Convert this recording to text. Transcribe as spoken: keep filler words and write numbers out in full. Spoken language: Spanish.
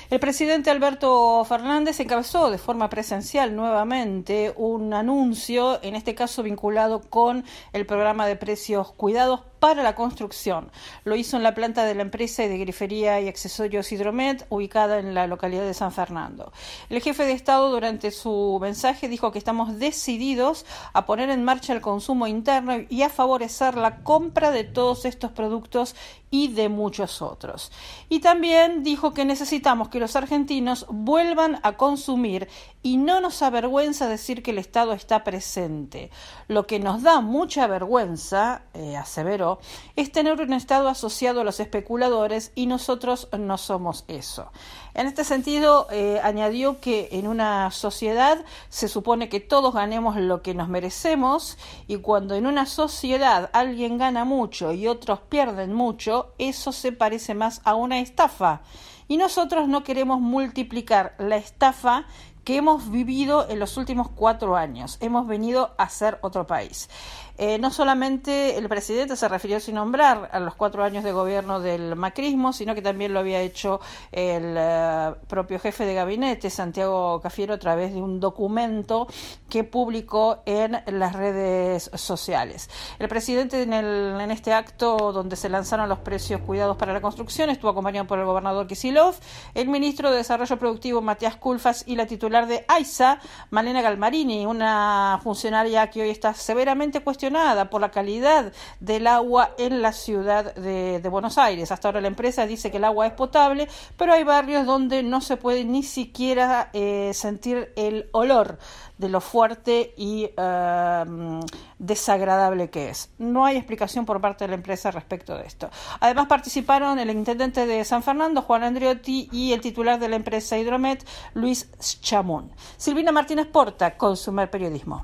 El presidente Alberto Fernández encabezó de forma presencial nuevamente un anuncio, en este caso vinculado con el programa de precios cuidados para la construcción. Lo hizo en la planta de la empresa de grifería y accesorios Hidromet, ubicada en la localidad de San Fernando. El jefe de Estado, durante su mensaje, dijo que estamos decididos a poner en marcha el consumo interno y a favorecer la compra de todos estos productos y de muchos otros. Y también dijo que necesitamos que los argentinos vuelvan a consumir y no nos avergüenza decir que el Estado está presente. Lo que nos da mucha vergüenza, eh, aseveró, es tener un Estado asociado a los especuladores y nosotros no somos eso. En este sentido, eh, añadió que en una sociedad se supone que todos ganemos lo que nos merecemos y cuando en una sociedad alguien gana mucho y otros pierden mucho, eso se parece más a una estafa. Y nosotros no queremos multiplicar la estafa que hemos vivido en los últimos cuatro años. Hemos venido a ser otro país. Eh, no solamente el presidente se refirió sin nombrar a los cuatro años de gobierno del macrismo, sino que también lo había hecho el uh, propio jefe de gabinete, Santiago Cafiero, a través de un documento que publicó en las redes sociales. El presidente en, el, en este acto donde se lanzaron los precios cuidados para la construcción estuvo acompañado por el gobernador Kicillof, el ministro de Desarrollo Productivo Matías Culfas y la titular de AISA, Malena Galmarini, una funcionaria que hoy está severamente cuestionada por la calidad del agua en la ciudad de, de Buenos Aires. Hasta ahora la empresa dice que el agua es potable, pero hay barrios donde no se puede ni siquiera eh, sentir el olor de lo fuerte y uh, desagradable que es. No hay explicación por parte de la empresa respecto de esto. Además participaron el intendente de San Fernando, Juan Andriotti, y el titular de la empresa Hidromet, Luis Chamún. Silvina Martínez Porta, Consumer Periodismo.